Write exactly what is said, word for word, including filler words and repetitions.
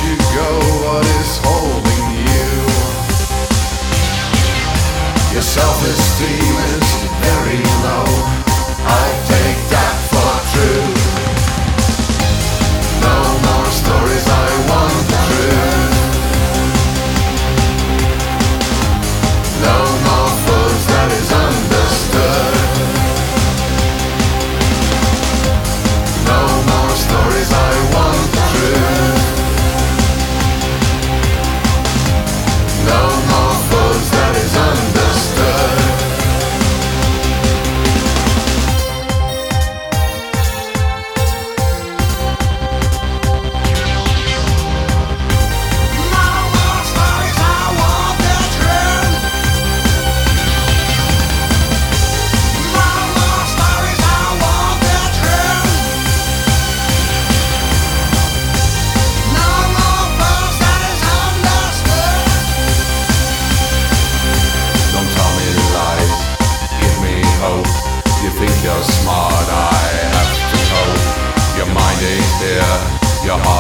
you go? What is holding you? Your self-esteem is very low. I take that for true. No more stories, I want the truth. No more fools, that is understood. No more stories, I want the truth. No more fools, that is understood. You think you're smart, I have to cope. Your mind ain't there, your heart